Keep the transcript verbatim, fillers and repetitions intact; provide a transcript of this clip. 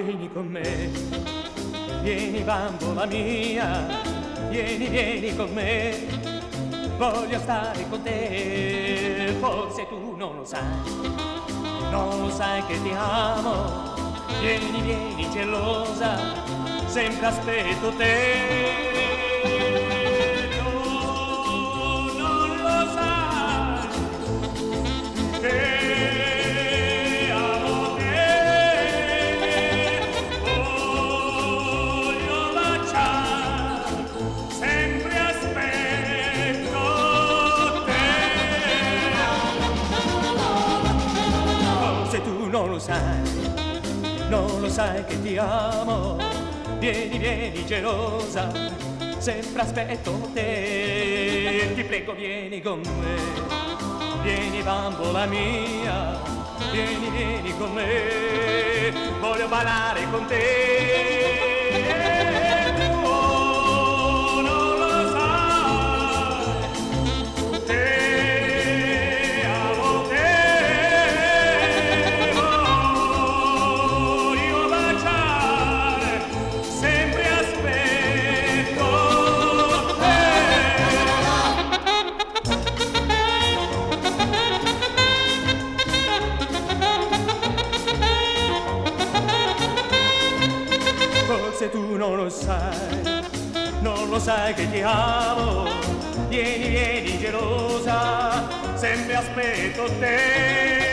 vieni con me, vieni bambola mia, vieni, vieni con me, voglio stare con te, forse tu non lo sai, non lo sai che ti amo, vieni, vieni gelosa, sempre aspetto te. Non lo sai, non lo sai che ti amo, vieni, vieni gelosa, sempre aspetto te, ti prego vieni con me, vieni bambola mia, vieni, vieni con me, voglio ballare con te. Se tu non lo sai, non lo sai che ti amo, vieni, vieni gelosa, sempre aspetto te.